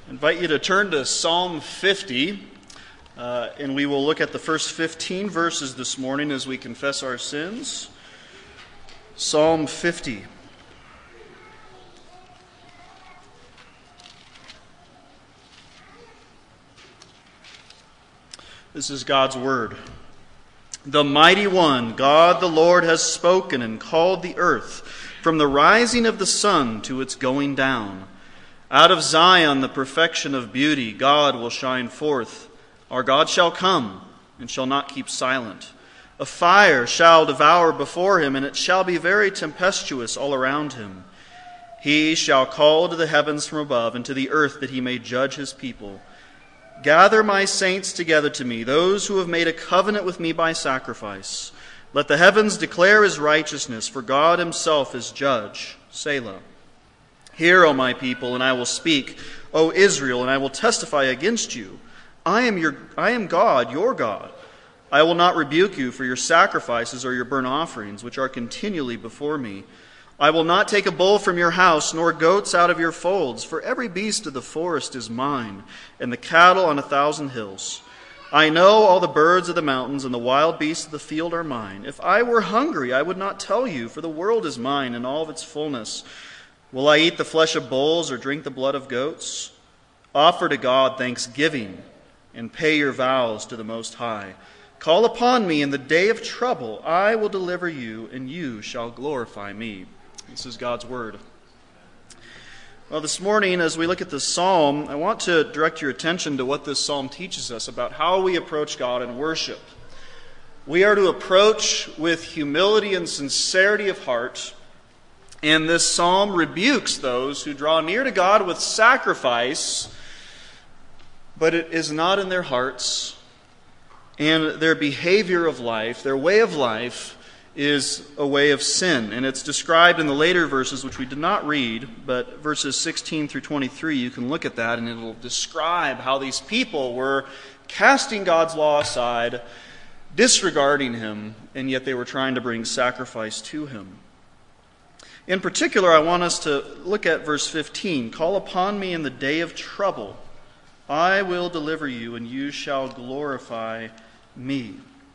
I invite you to turn to Psalm 50, and we will look at the first 15 verses this morning as we confess our sins. Psalm 50. This is God's word. The mighty one, God the Lord, has spoken and called the earth from the rising of the sun to its going down. Out of Zion, the perfection of beauty, God will shine forth. Our God shall come and shall not keep silent. A fire shall devour before him, and it shall be very tempestuous all around him. He shall call to the heavens from above, and to the earth that he may judge his people. Gather my saints together to me, those who have made a covenant with me by sacrifice. Let the heavens declare his righteousness, for God himself is judge. Selah. Hear, O my people, and I will speak, O Israel, and I will testify against you. I am God, your God. I will not rebuke you for your sacrifices or your burnt offerings, which are continually before me. I will not take a bull from your house, nor goats out of your folds, for every beast of the forest is mine, and the cattle on 1,000 hills. I know all the birds of the mountains, and the wild beasts of the field are mine. If I were hungry, I would not tell you, for the world is mine and all of its fullness. Will I eat the flesh of bulls or drink the blood of goats? Offer to God thanksgiving and pay your vows to the Most High. Call upon me in the day of trouble. I will deliver you, and you shall glorify me. This is God's word. Well, this morning, as we look at this psalm, I want to direct your attention to what this psalm teaches us about how we approach God in worship. We are to approach with humility and sincerity of heart. And this psalm rebukes those who draw near to God with sacrifice, but it is not in their hearts. And their behavior of life, their way of life, is a way of sin. And it's described in the later verses, which we did not read, but verses 16 through 23, you can look at that, and it'll describe how these people were casting God's law aside, disregarding him, and yet they were trying to bring sacrifice to him. In particular, I want us to look at verse 15. Call upon me in the day of trouble. I will deliver you, and you shall glorify me.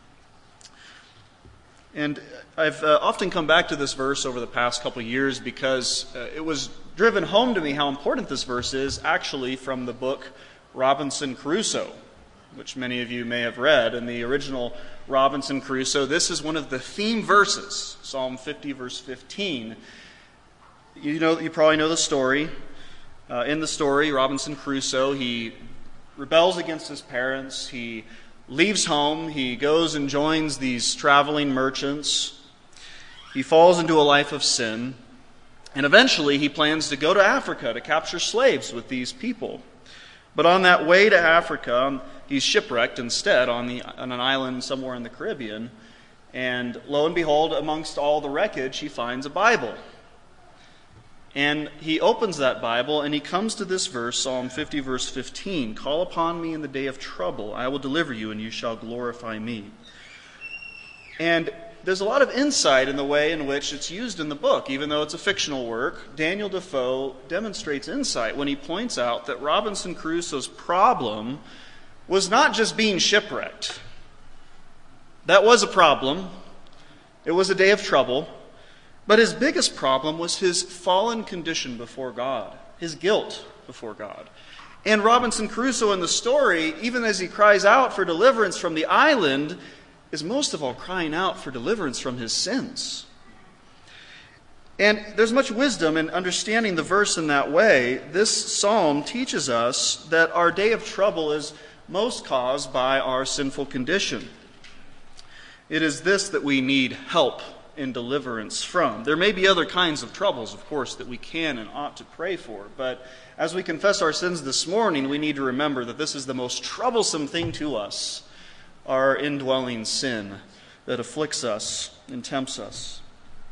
And I've often come back to this verse over the past couple of years because it was driven home to me how important this verse is actually from the book Robinson Crusoe, which many of you may have read. In the original Robinson Crusoe, this is one of the theme verses, Psalm 50, verse 15. You probably know the story. In the story, Robinson Crusoe, he rebels against his parents. He leaves home. He goes and joins these traveling merchants. He falls into a life of sin. And eventually he plans to go to Africa to capture slaves with these people. But on that way to Africa, he's shipwrecked instead on an island somewhere in the Caribbean. And lo and behold, amongst all the wreckage, he finds a Bible. And he opens that Bible and he comes to this verse, Psalm 50, verse 15. Call upon me in the day of trouble. I will deliver you, and you shall glorify me. And there's a lot of insight in the way in which it's used in the book. Even though it's a fictional work, Daniel Defoe demonstrates insight when he points out that Robinson Crusoe's problem was not just being shipwrecked. That was a problem. It was a day of trouble. But his biggest problem was his fallen condition before God, his guilt before God. And Robinson Crusoe in the story, even as he cries out for deliverance from the island, is most of all crying out for deliverance from his sins. And there's much wisdom in understanding the verse in that way. This psalm teaches us that our day of trouble is most caused by our sinful condition. It is this that we need help in deliverance from. There may be other kinds of troubles, of course, that we can and ought to pray for, but as we confess our sins this morning, we need to remember that this is the most troublesome thing to us, our indwelling sin that afflicts us and tempts us.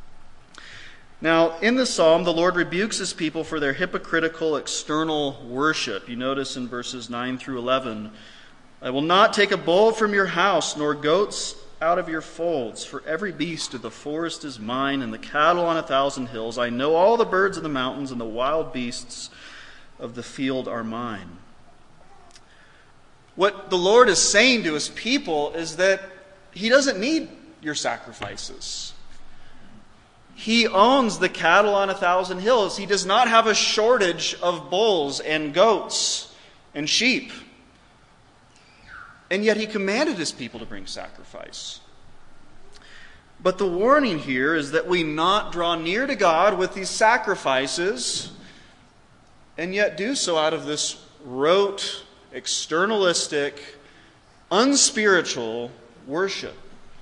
Now, in this psalm, the Lord rebukes his people for their hypocritical external worship. You notice in verses 9 through 11, I will not take a bull from your house, nor goats out of your folds, for every beast of the forest is mine, and the cattle on 1,000 hills. I know all the birds of the mountains and the wild beasts of the field are mine. What the Lord is saying to his people is that he doesn't need your sacrifices. He owns the cattle on 1,000 hills. He does not have a shortage of bulls and goats and sheep. And yet he commanded his people to bring sacrifice. But the warning here is that we not draw near to God with these sacrifices and yet do so out of this rote, externalistic, unspiritual worship.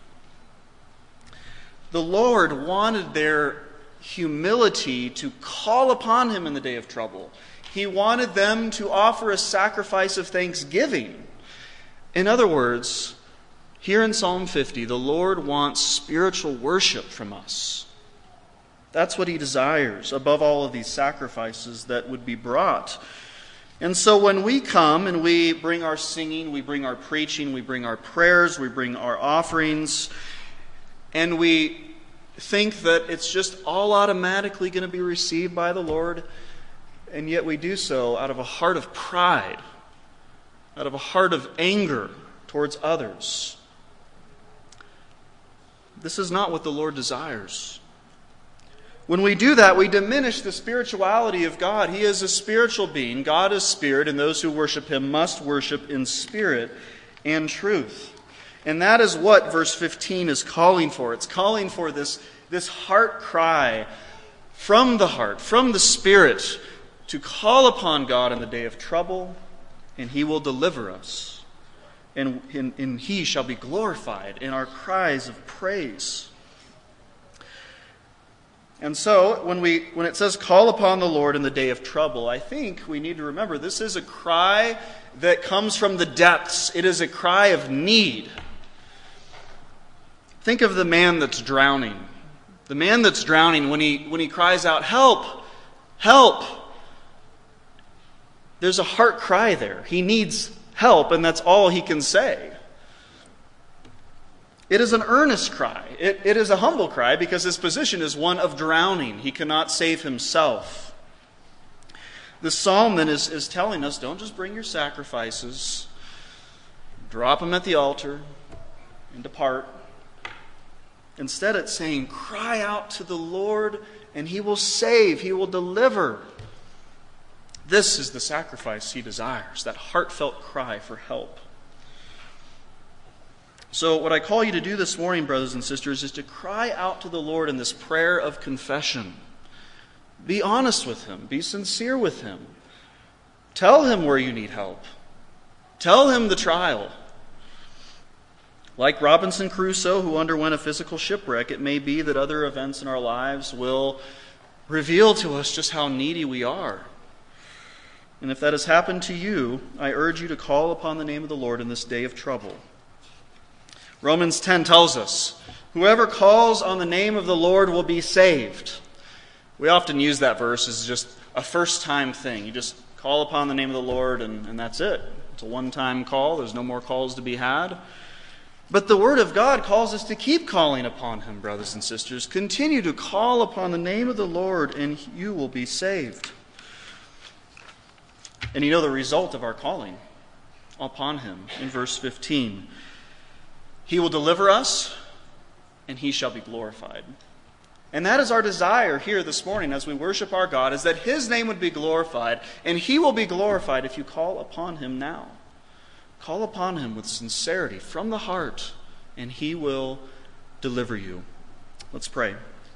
The Lord wanted their humility to call upon him in the day of trouble. He wanted them to offer a sacrifice of thanksgiving. In other words, here in Psalm 50, the Lord wants spiritual worship from us. That's what he desires above all of these sacrifices that would be brought. And so when we come and we bring our singing, we bring our preaching, we bring our prayers, we bring our offerings, and we think that it's just all automatically going to be received by the Lord, and yet we do so out of a heart of pride, out of a heart of anger towards others. This is not what the Lord desires. When we do that, we diminish the spirituality of God. He is a spiritual being. God is spirit, and those who worship him must worship in spirit and truth. And that is what verse 15 is calling for. It's calling for this heart cry from the heart, from the spirit, to call upon God in the day of trouble, and he will deliver us. And he shall be glorified in our cries of praise. And so, when it says call upon the Lord in the day of trouble, I think we need to remember this is a cry that comes from the depths. It is a cry of need. Think of the man that's drowning. The man that's drowning, when he cries out, "Help! Help!" There's a heart cry there. He needs help, and that's all he can say. It is an earnest cry. It is a humble cry because his position is one of drowning. He cannot save himself. The psalm then is telling us, don't just bring your sacrifices, drop them at the altar, and depart. Instead, it's saying, cry out to the Lord, and he will save, he will deliver. This is the sacrifice he desires, that heartfelt cry for help. So what I call you to do this morning, brothers and sisters, is to cry out to the Lord in this prayer of confession. Be honest with him. Be sincere with him. Tell him where you need help. Tell him the trial. Like Robinson Crusoe, who underwent a physical shipwreck, it may be that other events in our lives will reveal to us just how needy we are. And if that has happened to you, I urge you to call upon the name of the Lord in this day of trouble. Romans 10 tells us, whoever calls on the name of the Lord will be saved. We often use that verse as just a first-time thing. You just call upon the name of the Lord and that's it. It's a one-time call. There's no more calls to be had. But the Word of God calls us to keep calling upon him, brothers and sisters. Continue to call upon the name of the Lord and you will be saved. And you know the result of our calling upon him in verse 15. He will deliver us, and he shall be glorified. And that is our desire here this morning as we worship our God, is that his name would be glorified, and he will be glorified if you call upon him now. Call upon him with sincerity from the heart, and he will deliver you. Let's pray.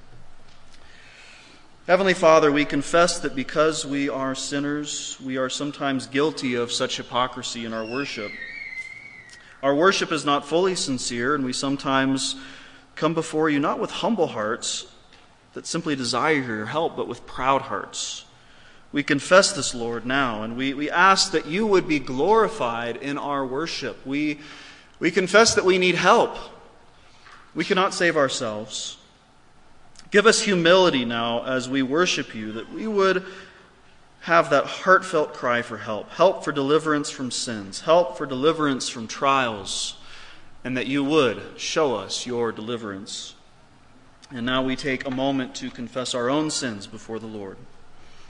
Heavenly Father, we confess that because we are sinners, we are sometimes guilty of such hypocrisy in our worship. Our worship is not fully sincere, and we sometimes come before you not with humble hearts that simply desire your help, but with proud hearts. We confess this, Lord, now, and we ask that you would be glorified in our worship. We confess that we need help. We cannot save ourselves. Give us humility now as we worship you, that we would have that heartfelt cry for help. Help for deliverance from sins. Help for deliverance from trials. And that you would show us your deliverance. And now we take a moment to confess our own sins before the Lord.